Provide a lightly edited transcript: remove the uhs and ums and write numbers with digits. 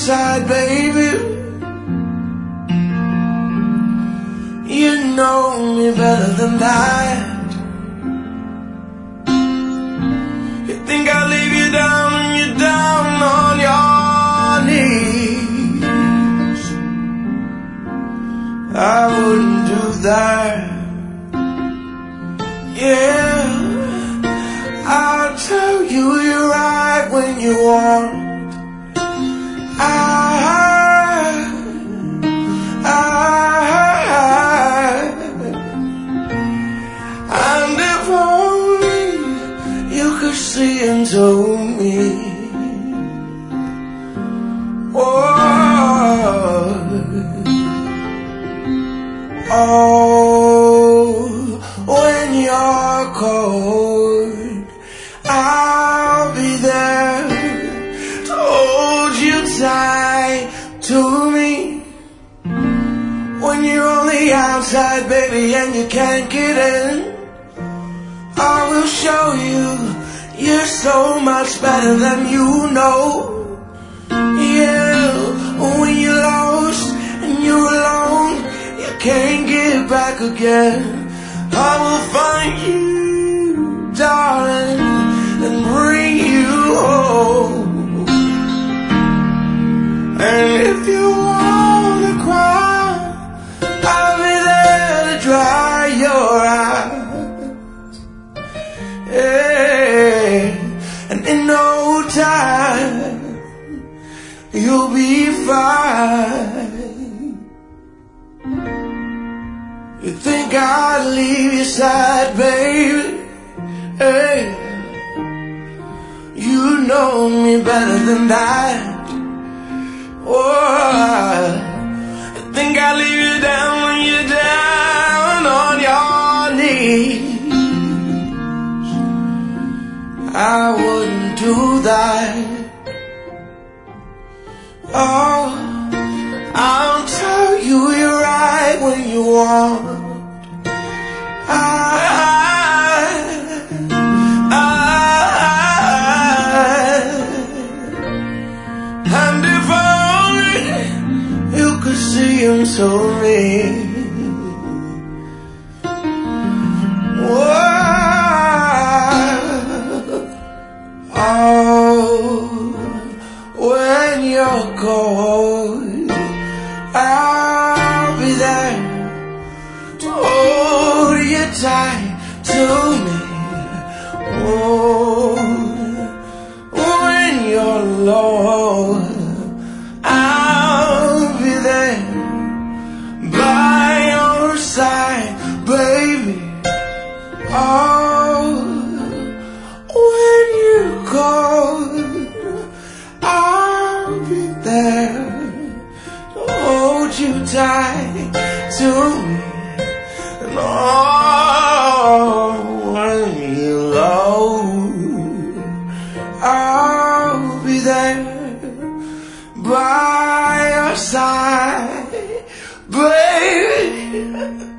outside, baby. You know me better than that. You think I'll leave you down when you're down on your knees? I wouldn't do that. Yeah, I'll tell you you're right when you want. And if only you could see into me. Oh, when you're cold, I'll be there to hold you tight to me. When you're on the outside, baby, and you can't get in, I will show you you're so much better than you know. Yeah, when you're lost and you're alone, you can't get back again. I will find you, darling, and bring you home. And if you wanna cry, I'll be there to dry your eyes. Yeah, and in no time you'll be fine. You think I'd leave your side, baby? Hey, you know me better than that. Oh, I think I'll leave you down when you're down on your knees. I wouldn't do that. Oh, I'll tell you you're right when you want. And if only you could see into me. When you're cold, I'll be there to hold you tight to me. Oh, when you're low, I'll be there by your side, baby. Oh, when you're cold, I'll be there to hold you tight to me. And oh, when you're low, I'll be there by your side, baby.